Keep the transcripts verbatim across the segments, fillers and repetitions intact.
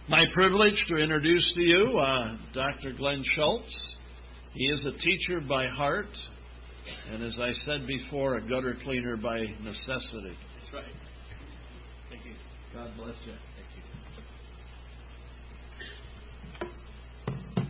My privilege to introduce to you uh, Doctor Glenn Schultz. He is a teacher by heart, and as I said before, a gutter cleaner by necessity. That's right. Thank you. God bless you. Thank you.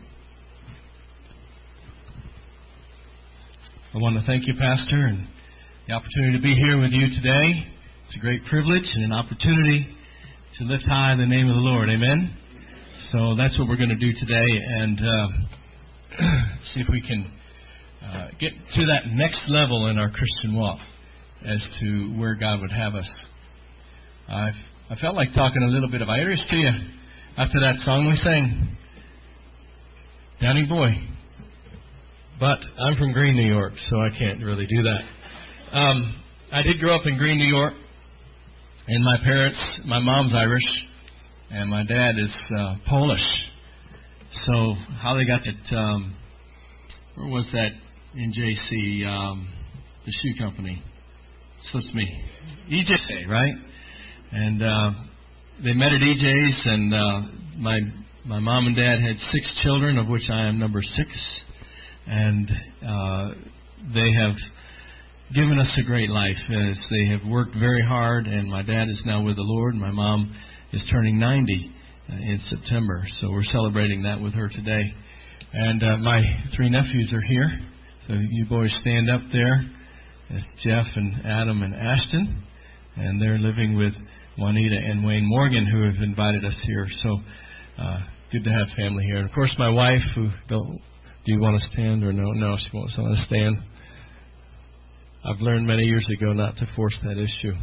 I want to thank you, Pastor, and the opportunity to be here with you today. It's a great privilege and an opportunity to lift high the name of the Lord. Amen? So that's what we're going to do today, and uh, see if we can uh, get to that next level in our Christian walk as to where God would have us. I've, I felt like talking a little bit of Irish to you after that song we sang, Danny Boy. But I'm from Greene, New York, so I can't really do that. Um, I did grow up in Greene, New York. And my parents, my mom's Irish, and my dad is uh, Polish. So how they got that, um, where was that in J C, um, the shoe company? Slips me. E J, right? And uh, they met at E J's, and uh, my my mom and dad had six children, of which I am number six. And uh, they have given us a great life as they have worked very hard, and my dad is now with the Lord. My mom is turning ninety uh, in September, so we're celebrating that with her today. And uh, my three nephews are here, so you boys stand up there. It's Jeff and Adam and Ashton, and they're living with Juanita and Wayne Morgan, who have invited us here. So uh, good to have family here. And of course, my wife, who don't, do you want to stand or no? No, she won't want to stand. I've learned many years ago not to force that issue.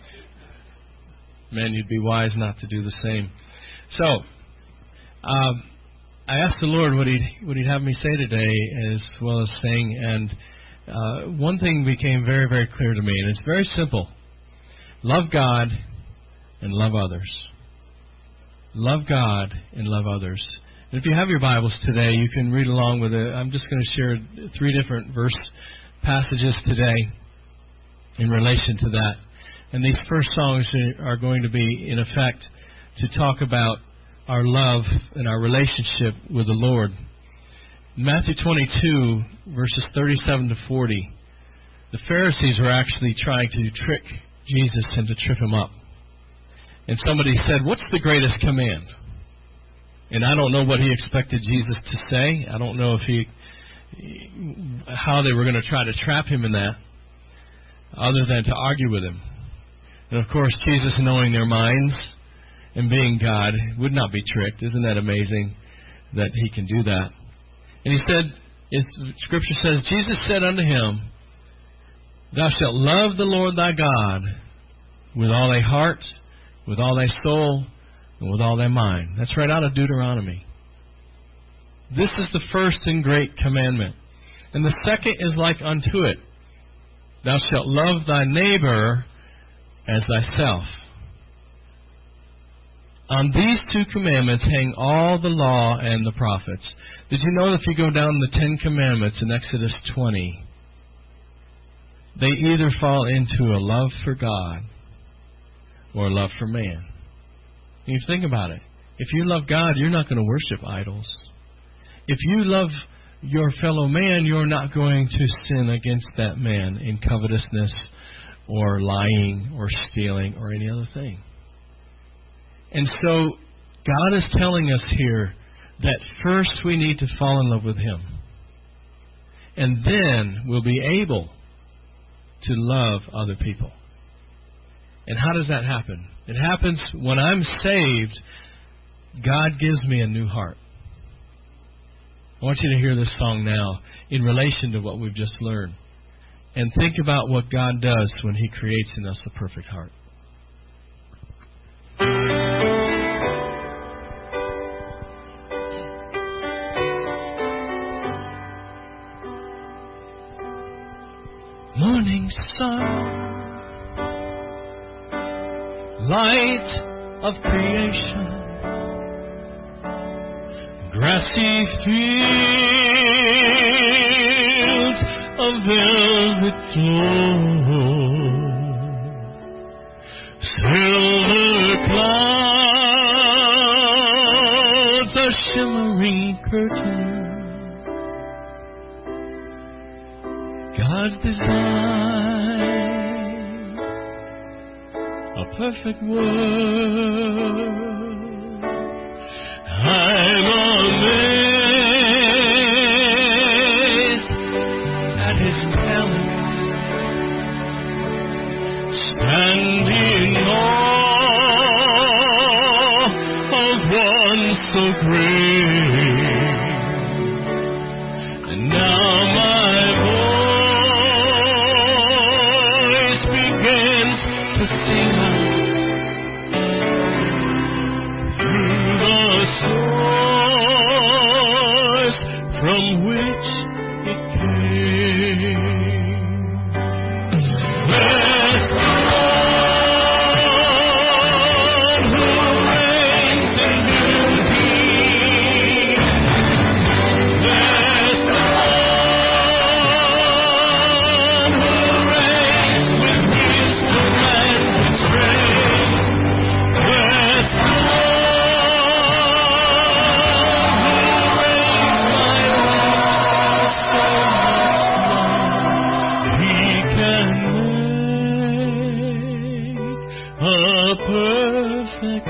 Men, you'd be wise not to do the same. So, um, I asked the Lord what He'd, what he'd have me say today as well as sing, and uh, one thing became very, very clear to me, and it's very simple. Love God and love others. Love God and love others. And if you have your Bibles today, you can read along with it. I'm just going to share three different verse passages today in relation to that. And these first songs are going to be, in effect, to talk about our love and our relationship with the Lord. In Matthew twenty-two, verses thirty-seven to forty, the Pharisees were actually trying to trick Jesus and to trip Him up. And somebody said, "What's the greatest command?" And I don't know what he expected Jesus to say. I don't know if he how they were going to try to trap him in that, other than to argue with him. And of course, Jesus, knowing their minds and being God, would not be tricked. Isn't that amazing that He can do that? And He said, as Scripture says, Jesus said unto him, "Thou shalt love the Lord thy God with all thy heart, with all thy soul, and with all thy mind." That's right out of Deuteronomy. This is the first and great commandment. And the second is like unto it. Thou shalt love thy neighbor as thyself. On these two commandments hang all the law and the prophets. Did you know that if you go down the Ten Commandments in Exodus twenty, they either fall into a love for God or a love for man? And you think about it. If you love God, you're not going to worship idols. If you love your fellow man, you're not going to sin against that man in covetousness or lying or stealing or any other thing. And so God is telling us here that first we need to fall in love with Him. And then we'll be able to love other people. And how does that happen? It happens when I'm saved, God gives me a new heart. I want you to hear this song now in relation to what we've just learned. And think about what God does when He creates in us a perfect heart. Morning sun, light of creation, grassy fields of velvet floor, silver clouds curtain. God's design, a perfect world. I'm amazed at His talent, standing awe of one so great. And now my voice begins to sing out through the source from which it came. Bless the Lord who reigns in beauty. Bless the Lord who reigns with wisdom and with strength. Bless the perfect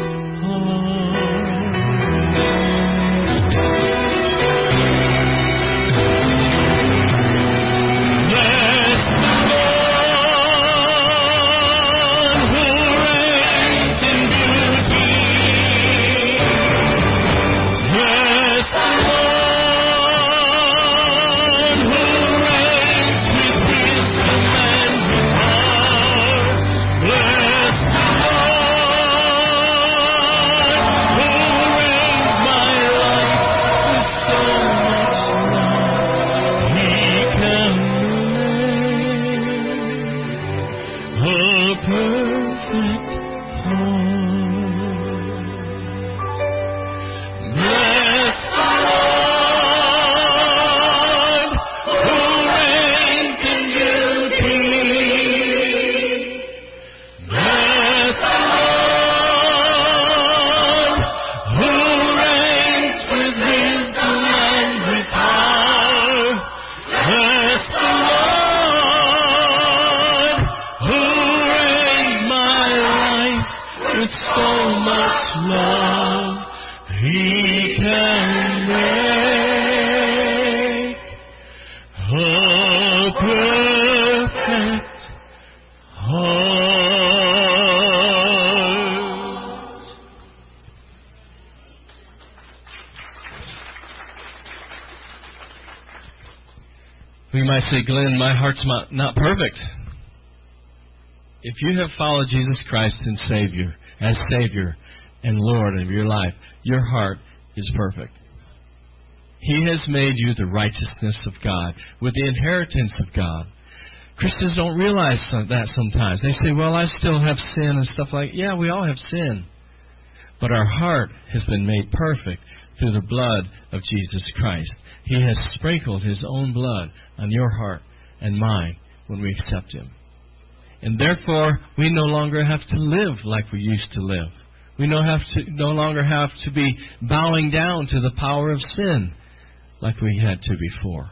We might say, Glenn, my heart's not, not perfect. If you have followed Jesus Christ and Savior, as Savior and Lord of your life, your heart is perfect. He has made you the righteousness of God, with the inheritance of God. Christians don't realize that sometimes. They say, well, I still have sin and stuff like that. Yeah, we all have sin. But our heart has been made perfect through the blood of Jesus Christ. He has sprinkled His own blood on your heart and mine when we accept Him. And therefore, we no longer have to live like we used to live. We no, have to, no longer have to be bowing down to the power of sin like we had to before.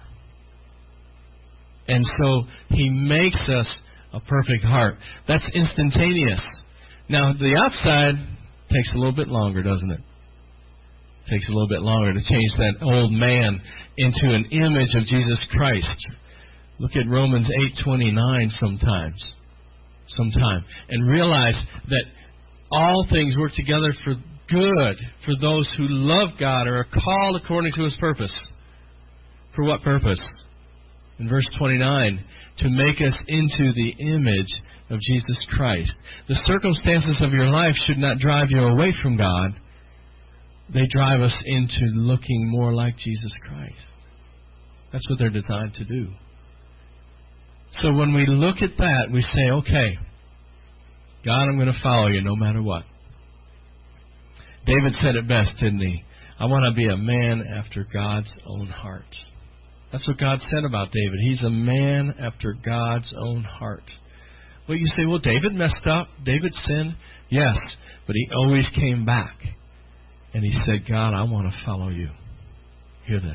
And so He makes us a perfect heart. That's instantaneous. Now, the outside takes a little bit longer, doesn't it? Takes a little bit longer to change that old man into an image of Jesus Christ. Look at Romans eight twenty-nine sometimes. Sometime. And realize that all things work together for good for those who love God or are called according to His purpose. For what purpose? In verse twenty-nine, to make us into the image of Jesus Christ. The circumstances of your life should not drive you away from God. They drive us into looking more like Jesus Christ. That's what they're designed to do. So when we look at that, we say, okay, God, I'm going to follow you no matter what. David said it best, didn't he? I want to be a man after God's own heart. That's what God said about David. He's a man after God's own heart. Well, you say, well, David messed up. David sinned. Yes, but he always came back. And he said, God, I want to follow you. Hear this.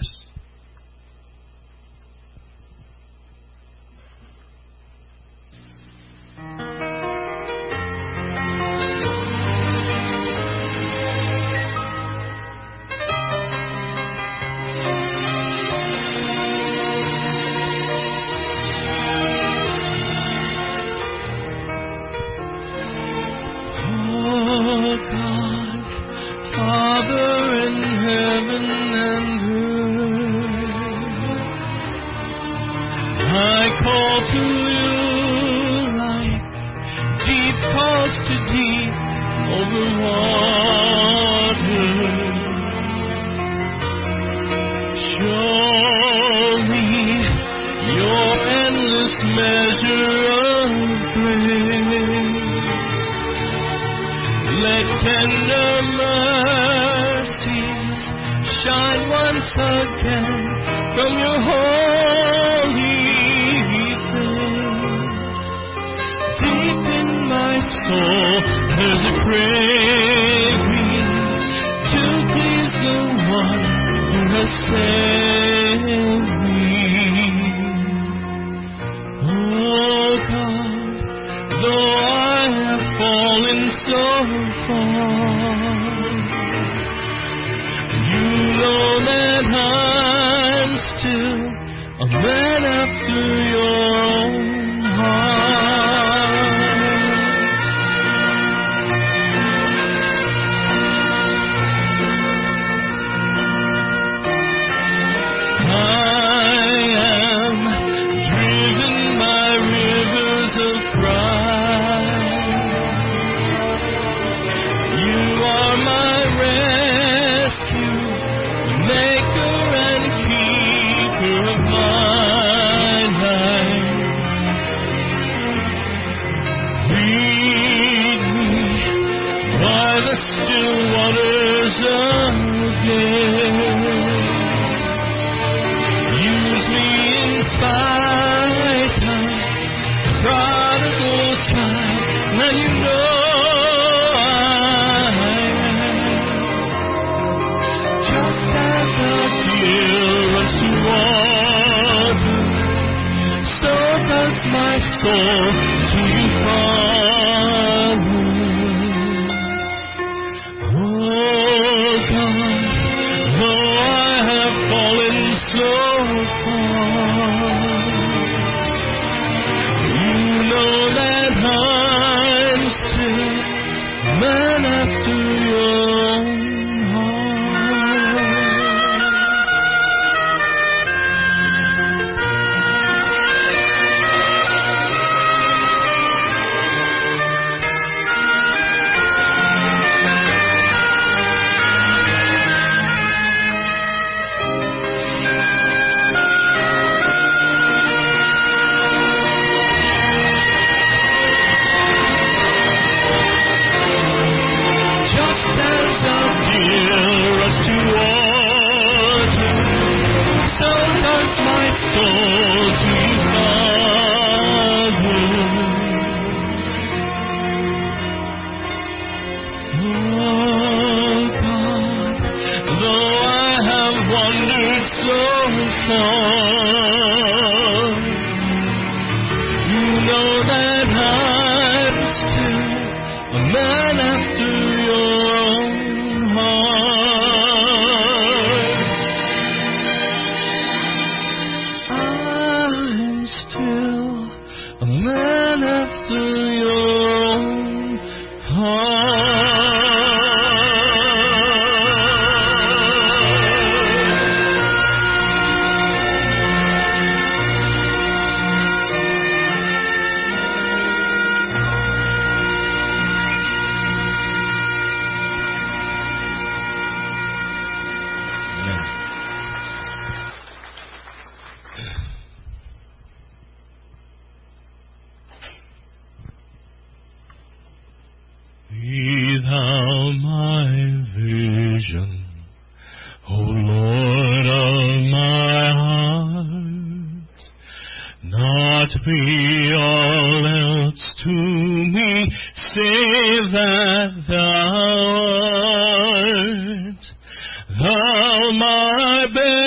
Thou my best.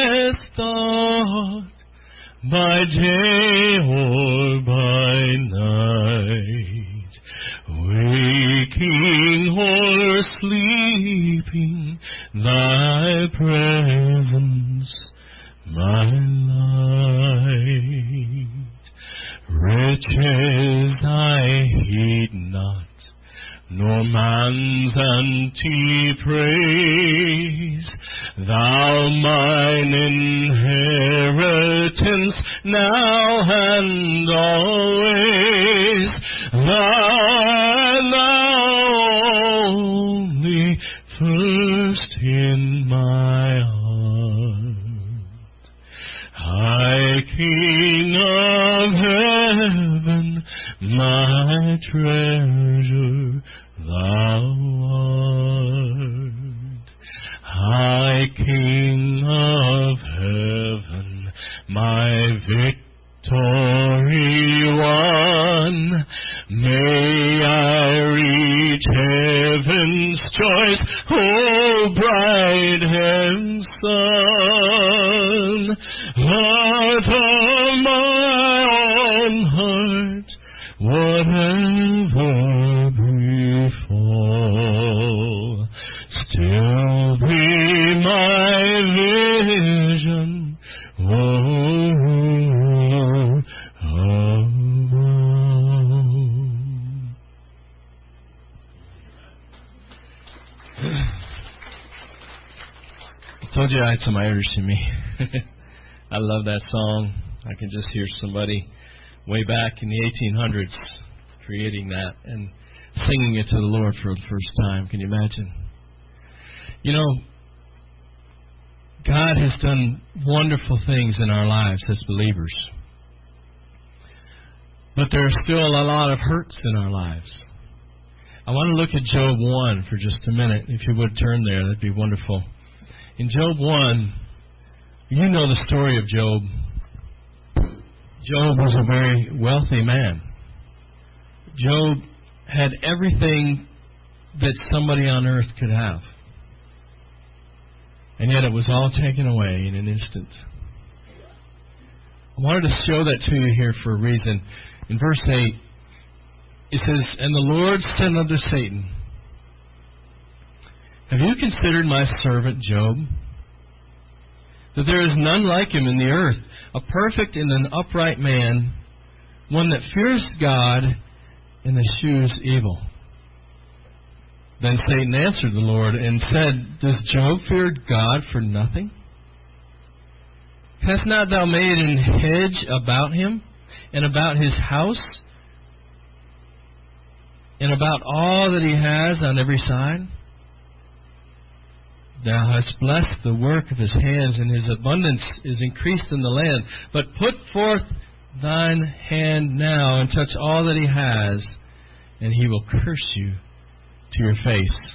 thought, by day or by night, waking or sleeping, thy presence my light. Riches I heed not, nor man's empty praise. Thou mine inheritance now and always. Thou, thou only first in my heart. High King of heaven, my treasure thou art. High King of heaven, my victory won. May I reach heaven's choice, oh bright and sun. Heart of my own heart, whatever befall, still be my vision, oh, oh. I told you I had some Irish in me. I love that song. I can just hear somebody way back in the eighteen hundreds creating that and singing it to the Lord for the first time. Can you imagine? You know, God has done wonderful things in our lives as believers. But there are still a lot of hurts in our lives. I want to look at Job one for just a minute. If you would turn there, that'd be wonderful. In Job one, you know the story of Job. Job was a very wealthy man. Job had everything that somebody on earth could have. And yet it was all taken away in an instant. I wanted to show that to you here for a reason. In verse eight, it says, "And the Lord said unto Satan, Have you considered my servant Job? That there is none like him in the earth, a perfect and an upright man, one that fears God and eschews evil." Then Satan answered the Lord and said, "Does Job fear God for nothing? Hast not thou made an hedge about him, and about his house, and about all that he has on every side? Thou hast blessed the work of his hands, and his abundance is increased in the land. But put forth thine hand now, and touch all that he has, and he will curse you to your face."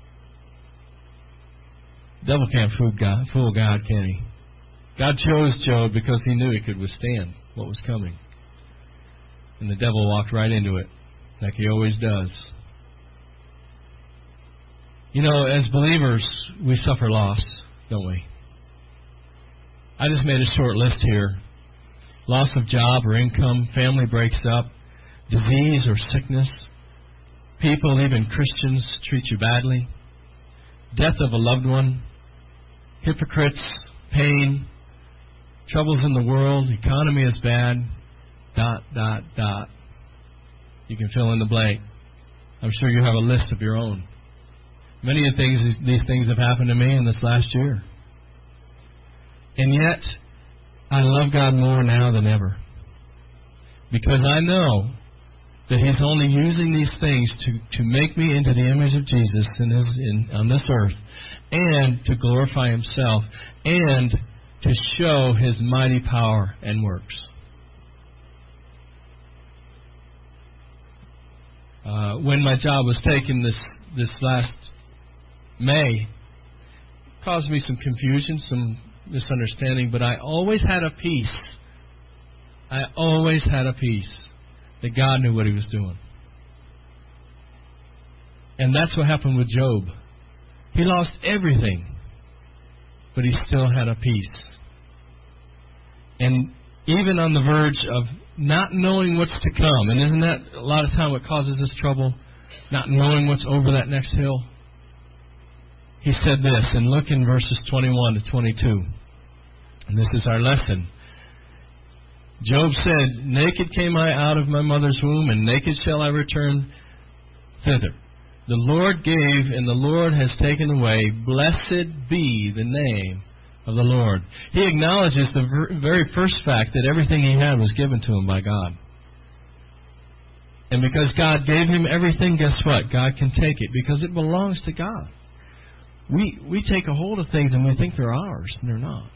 The devil can't fool God, fool God, can he? God chose Job because he knew he could withstand what was coming. And the devil walked right into it, like he always does. You know, as believers, we suffer loss, don't we? I just made a short list here. Loss of job or income, family breaks up, disease or sickness, people, even Christians, treat you badly, death of a loved one, hypocrites, pain, troubles in the world, economy is bad, dot, dot, dot. You can fill in the blank. I'm sure you have a list of your own. Many of things, these things have happened to me in this last year. And yet, I love God more now than ever. Because I know that He's only using these things to, to make me into the image of Jesus in his, in, on this earth, and to glorify Himself, and to show His mighty power and works. Uh, when my job was taken this, this last May, it caused me some confusion, some misunderstanding, but I always had a peace. I always had a peace that God knew what He was doing. And that's what happened with Job. He lost everything, but he still had a peace. and even on the verge of not knowing what's to come. And isn't that a lot of time what causes us trouble? Not knowing what's over that next hill. He said this, and look in verses twenty-one to twenty-two. And this is our lesson. Job said, naked came I out of my mother's womb, and naked shall I return thither. The Lord gave, and the Lord has taken away. Blessed be the name of the Lord. He acknowledges the ver- very first fact that everything he had was given to him by God. And because God gave him everything, guess what? God can take it because it belongs to God. We we take a hold of things and we think they're ours, and they're not.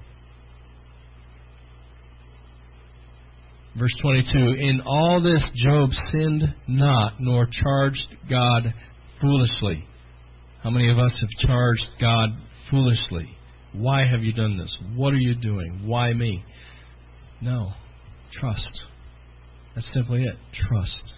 Verse twenty-two, in all this Job sinned not, nor charged God foolishly. How many of us have charged God foolishly? Why have you done this? What are you doing? Why me? No. Trust. That's simply it. Trust.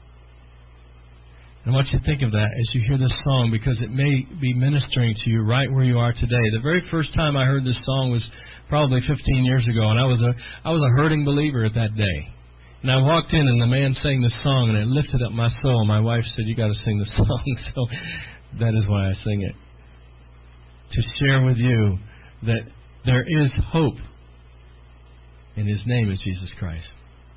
And I want you to think of that as you hear this song, because it may be ministering to you right where you are today. The very first time I heard this song was probably fifteen years ago, and I was a I was a hurting believer at that day. And I walked in, and the man sang this song, and it lifted up my soul. My wife said, "You got to sing this song," so that is why I sing it. To share with you that there is hope, and His name is Jesus Christ.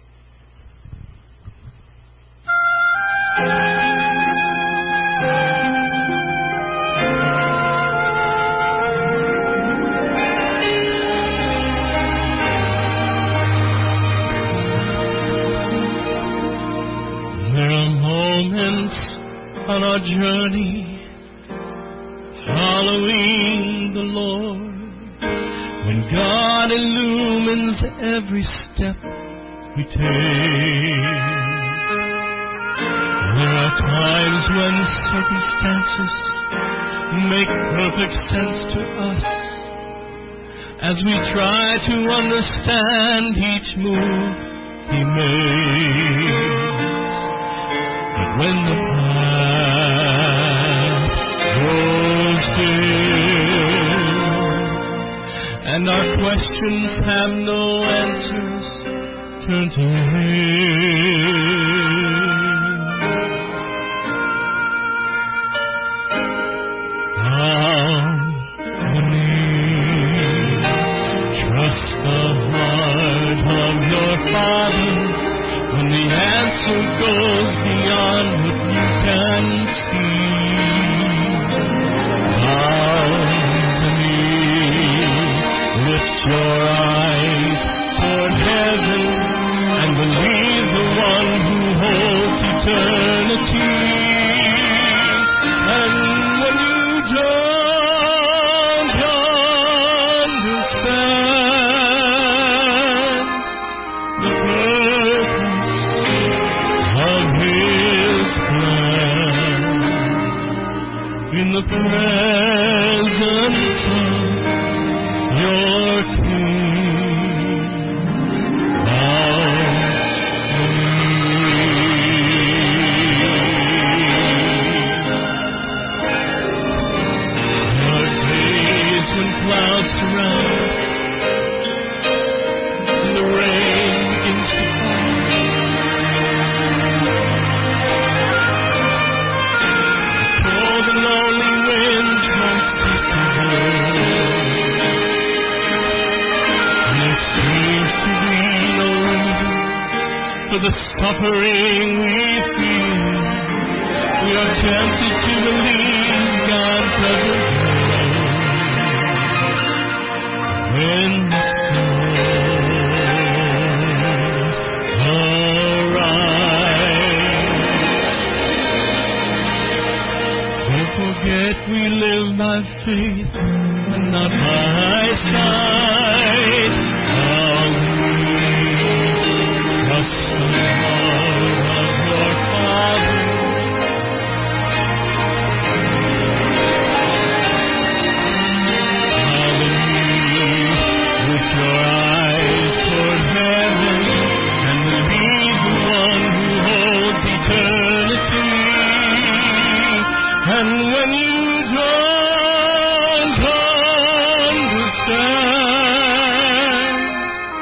On our journey, following the Lord, when God illumines every step we take. There are times when circumstances make perfect sense to us as we try to understand each move He makes. But when the path grows dim and our questions have no answers, turn to Him. On the knees, trust the heart of your Father when the answer goes beyond what you can see. On the knees, lift your eyes toward heaven and believe the one who holds eternity. And when you don't understand the in the presence of your King, bow the knee. There are days when clouds surround and the rain begins to fall. The lonely winds must take the world, and there seems to be no reason for the suffering we feel. We are tempted to believe God doesn't know. When the storms arise, don't forget we live by faith and not by sight. How we trust the heart of your Father. Hallelujah, with your eyes toward heaven and believe the one who holds eternity. And when you don't understand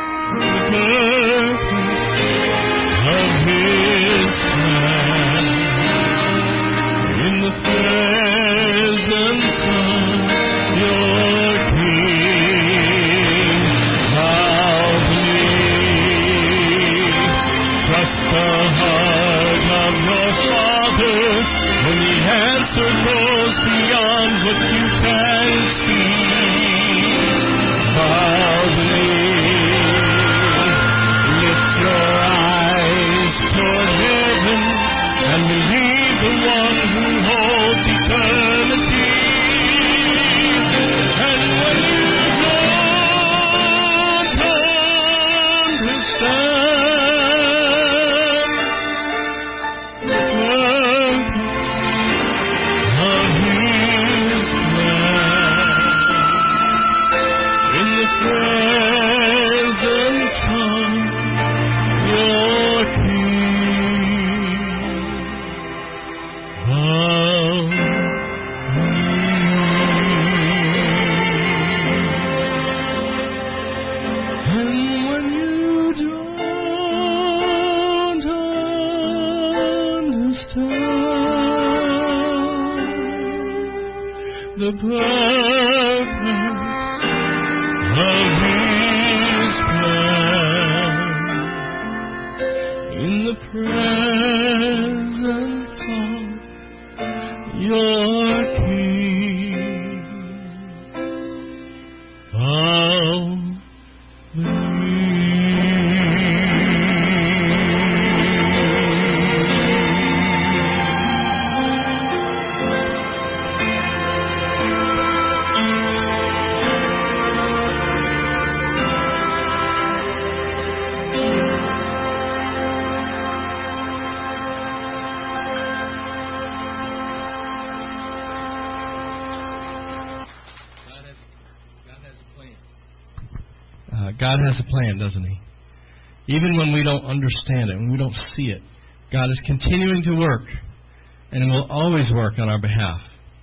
God has a plan, doesn't He? Even when we don't understand it, when we don't see it, God is continuing to work, and will always work on our behalf.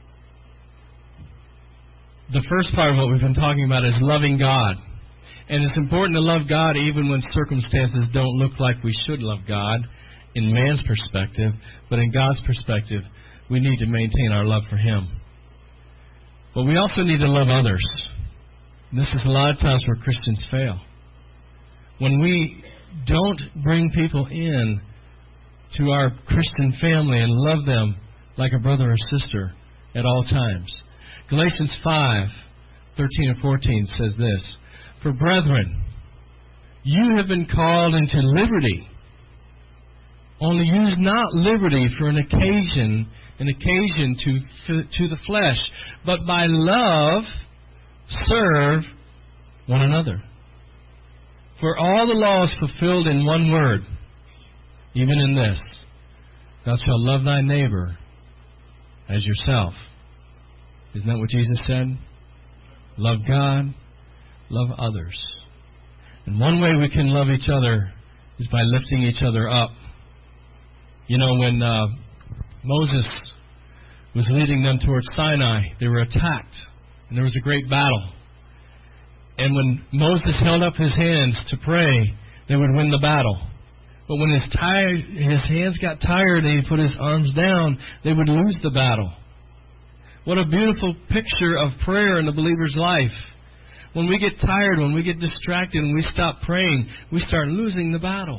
The first part of what we've been talking about is loving God. And it's important to love God even when circumstances don't look like we should love God in man's perspective, but in God's perspective, we need to maintain our love for Him. But we also need to love others. This is a lot of times where Christians fail. When we don't bring people in to our Christian family and love them like a brother or sister at all times. Galatians five, thirteen and fourteen says this, "For brethren, you have been called into liberty. Only use not liberty for an occasion, an occasion to, to the flesh, but by love serve one another. For all the law is fulfilled in one word, even in this, thou shalt love thy neighbor as yourself." Isn't that what Jesus said? Love God, love others. And one way we can love each other is by lifting each other up. You know, when uh, Moses was leading them towards Sinai, they were attacked, and there was a great battle. And when Moses held up his hands to pray, they would win the battle. But when his, tired, his hands got tired and he put his arms down, they would lose the battle. What a beautiful picture of prayer in the believer's life. When we get tired, when we get distracted, and we stop praying, we start losing the battle.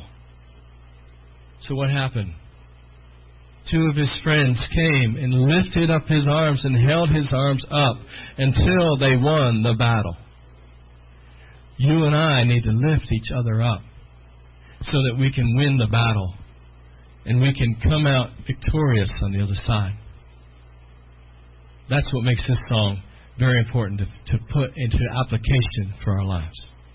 So what happened? Two of his friends came and lifted up his arms and held his arms up until they won the battle. You and I need to lift each other up so that we can win the battle and we can come out victorious on the other side. That's what makes this song very important to, to put into application for our lives.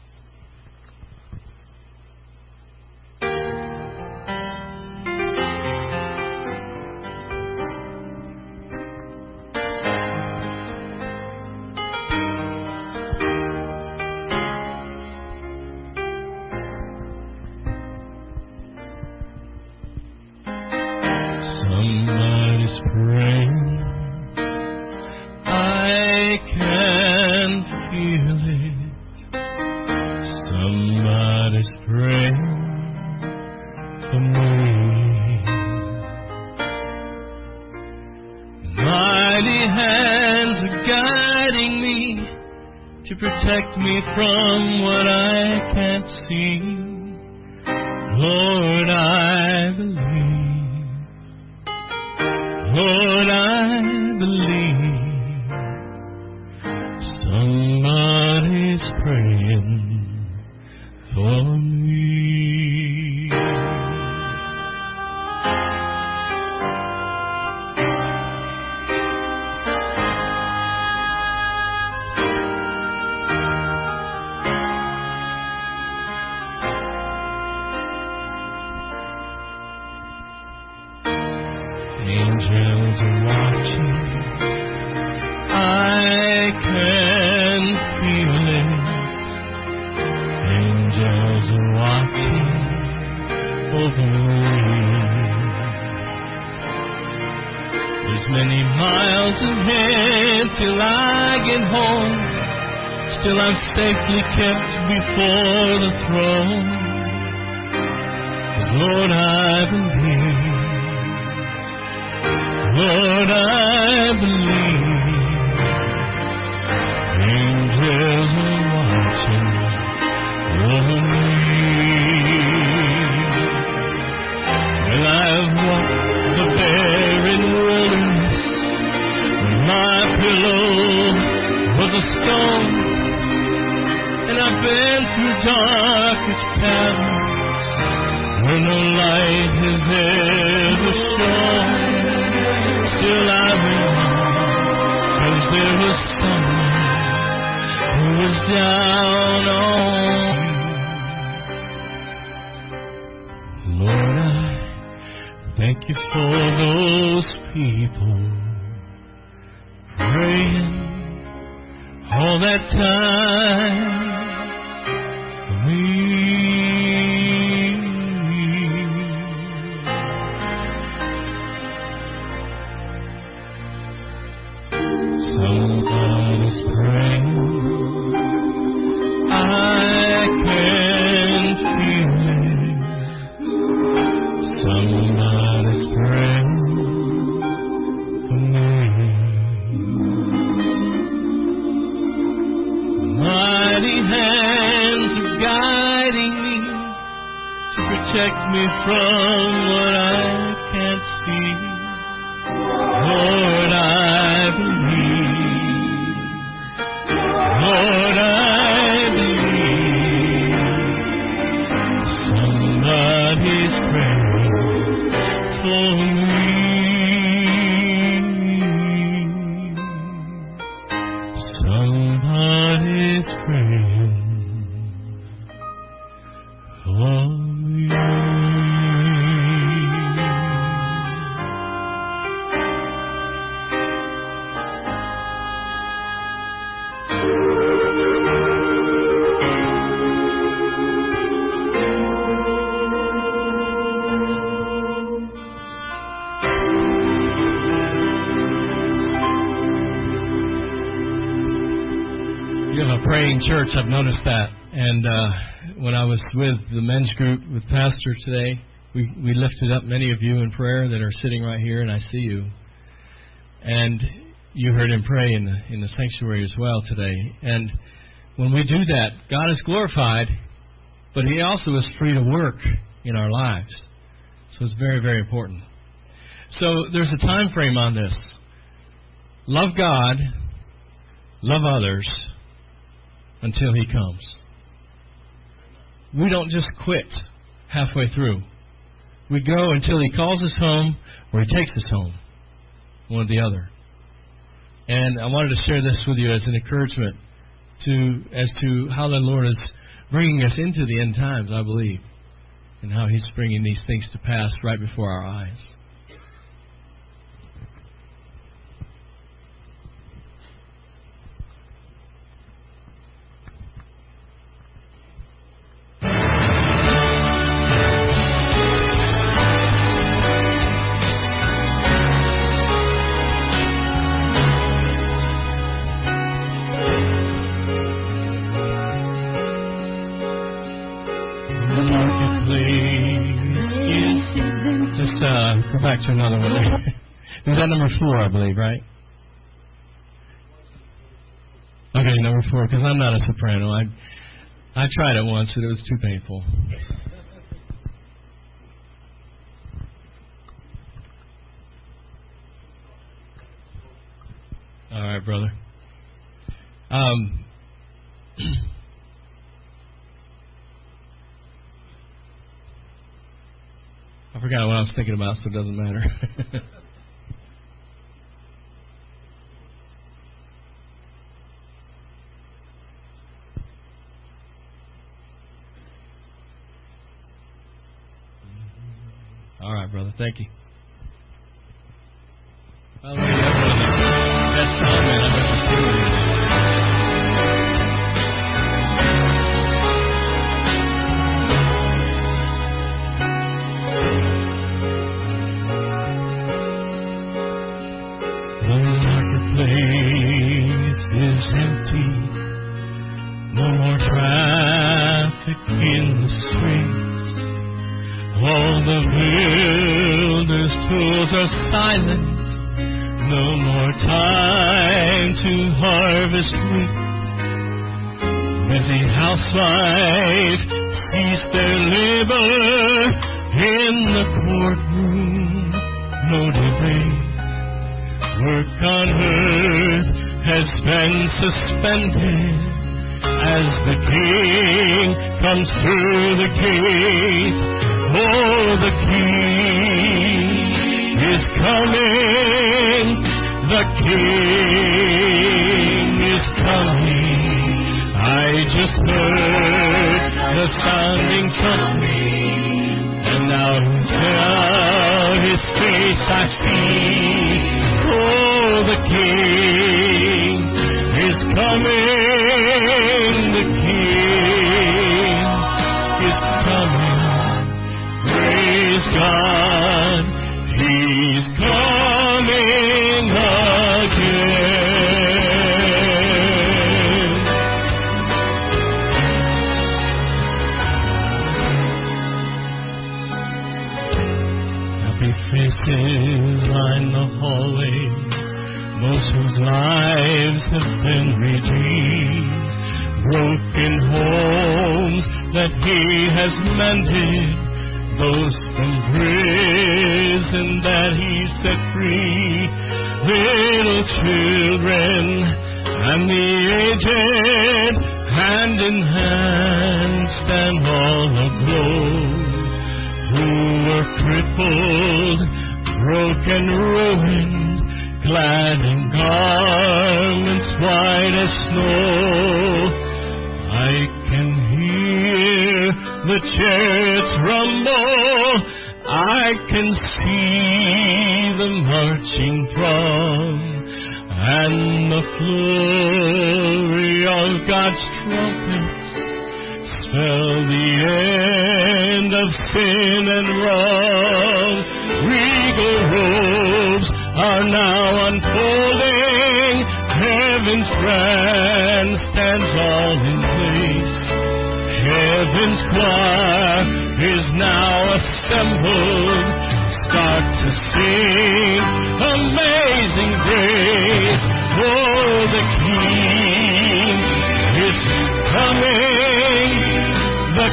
Somebody's praying. I can feel it. Somebody's praying for me. Mighty hands are guiding me to protect me from what I can't see. Lord, I believe. Lord, I believe. Somebody's praying for me. Angels are watching. I can feel it. Angels are watching over me. There's many miles ahead till I get home. Still I'm safely kept before the throne. 'Cause Lord, I believe. Lord, I believe. the storm, and I've been through darkest caverns where no light has ever shone. Still I went on, 'cause there was someone who was down on me. Lord, I thank you for those people praying all that time for me. Somebody's praying, I can feel it. Somebody's praying for me. Mighty hands are guiding me to protect me from what I can't see. Lord, I believe. Lord, I believe. Somebody's praying for me. Somebody's praying for me. You have a praying church, I've noticed that. And uh, when I was with the men's group with Pastor today, we, we lifted up many of you in prayer that are sitting right here, and I see you. And you heard him pray in the, in the sanctuary as well today. And when we do that, God is glorified, but He also is free to work in our lives. So it's very, very important. So there's a time frame on this. Love God, love others, until He comes. We don't just quit halfway through. We go until He calls us home or He takes us home. One or the other. And I wanted to share this with you as an encouragement to as to how the Lord is bringing us into the end times, I believe, and how He's bringing these things to pass right before our eyes. Back to another one. Is that number four, I believe, right? Okay, number four, because I'm not a soprano. I I tried it once, and it was too painful. All right, brother. Um. I forgot what I was thinking about, so it doesn't matter. All right, brother. Thank you. By the way, that's one of the best songs I've ever seen. Silent, no more time to harvest wheat. Busy housewife cease their labor in the courtroom. No debate, work on earth has been suspended as the King comes through the gate. Oh, the King is coming. The King is coming. I just heard the sounding trumpet, and now until His face I see. Oh, the King is coming. The King is coming. Praise God, He's coming again. Happy faces line the hallway, those whose lives have been redeemed, broken homes that He has mended, those from prison that He set free, little children and the aged, hand in hand stand all aglow, who were crippled, broken, ruined, clad in garments white as snow. I can hear the chariots rumble, I can see the marching throng, and the flurry of God's trumpets spell the end of sin and wrong. Regal robes are now unfolding, heaven's grandstands all in place. Heaven's choir is now assembled, start to sing Amazing Grace. Oh, the King is coming, the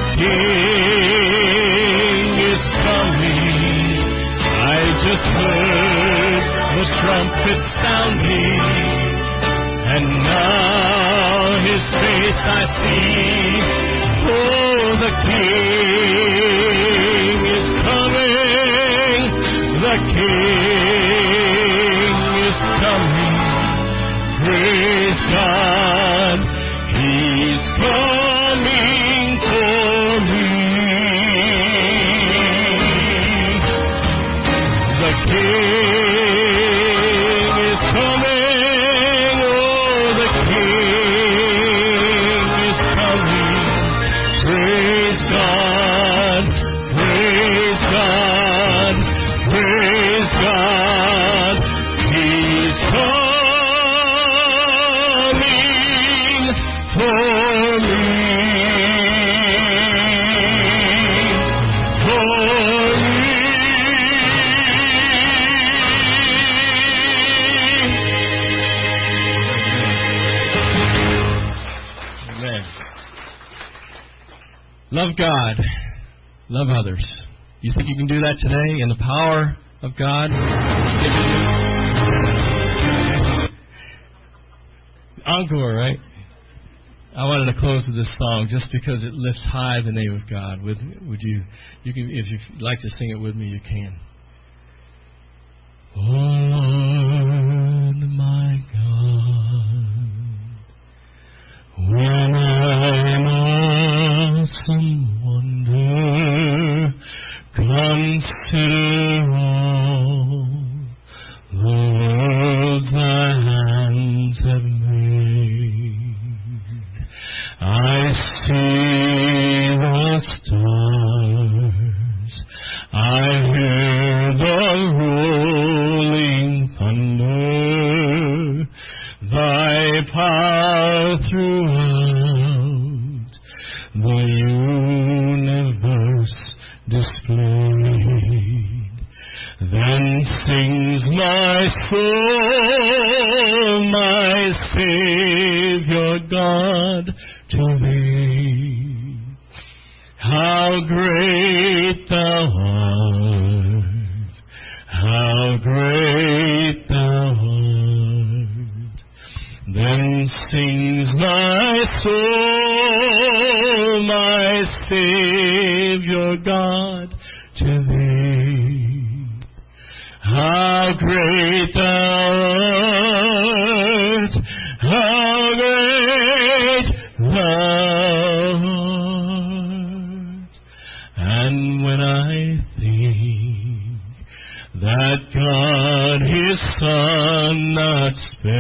King is coming. I just heard the trumpet sounding, and now His face I see. Oh, the King is coming, the King is coming. Praise God, He's coming for me. The King is coming, oh, the King is coming. Praise God, praise God, praise God, He's coming for me, for me. Amen. Love God. Love others. You think you can do that today in the power of God? Encore, right? I wanted to close with this song just because it lifts high the name of God. Would, would you, you can, if you'd like to sing it with me, you can. Oh Lord, my God, when I'm awesome wonder, consider all the worlds thy hands have made. I see the stars, I hear the rolling thunder, thy power throughout the universe displayed. Then sings my soul, my Savior God, to thee. How great thou art, how great thou art. my soul, my Savior God, to Thee. How great Thou art, how great Thou art. And when I think that God His Son not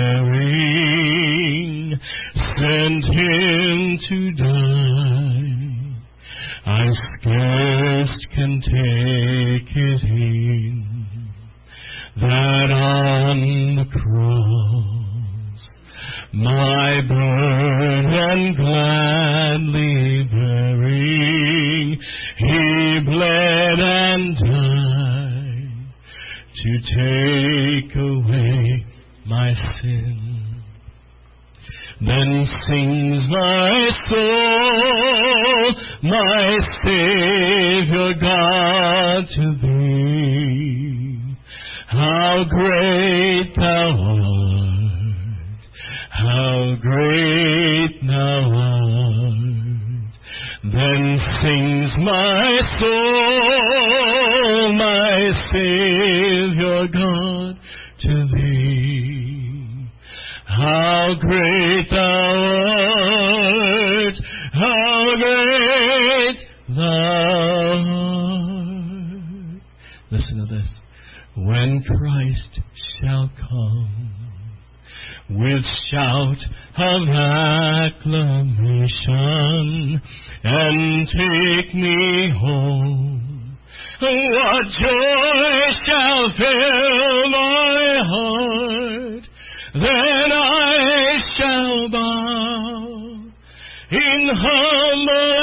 sparing sent Him to die, I scarce can take it in that on the cross my burden gladly bearing, He bled and died to take away my sin. Then sings my soul, my Savior God, to Thee. How great Thou art, how great Thou art. Then sings my soul, my Savior God, to Thee. How great Thou art, how great Thou art. Listen to this. When Christ shall come with shout of acclamation and take me home, what joy shall fill my heart! Then I shall bow in humble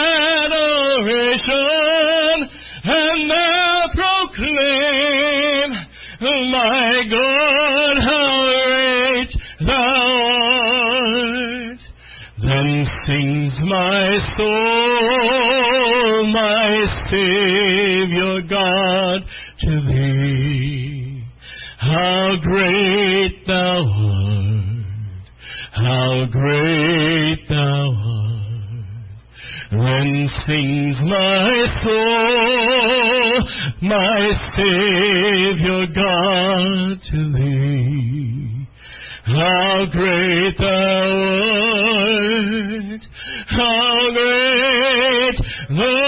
adoration and there proclaim, my God, how great Thou art. Then sings my soul, my Savior God, to Thee. How great Thou art, how great Thou art. Then sings my soul, my Savior God, to Thee. How great Thou art, how great Thou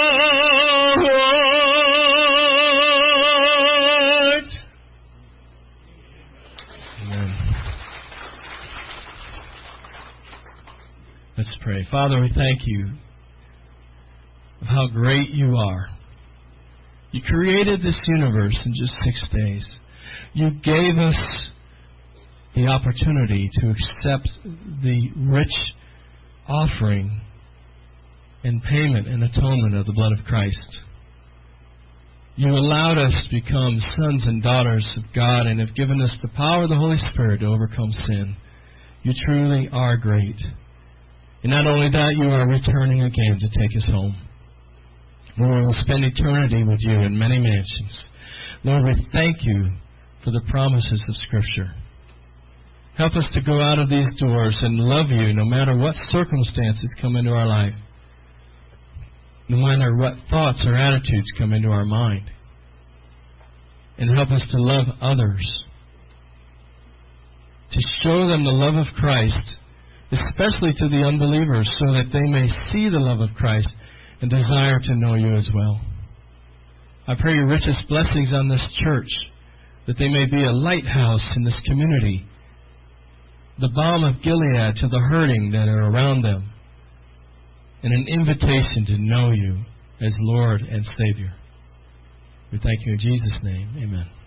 art. Amen. Let's pray. Father, we thank You of how great You are. You created this universe in just six days. You gave us the opportunity to accept the rich offering and payment and atonement of the blood of Christ. You allowed us to become sons and daughters of God and have given us the power of the Holy Spirit to overcome sin. You truly are great. And not only that, You are returning again to take us home, where we will spend eternity with You in many mansions. Lord, we thank You for the promises of Scripture. Help us to go out of these doors and love You no matter what circumstances come into our life, no matter what thoughts or attitudes come into our mind. And help us to love others, to show them the love of Christ, especially to the unbelievers, so that they may see the love of Christ and desire to know You as well. I pray Your richest blessings on this church, that they may be a lighthouse in this community, the balm of Gilead to the hurting that are around them, and an invitation to know You as Lord and Savior. We thank You in Jesus' name. Amen.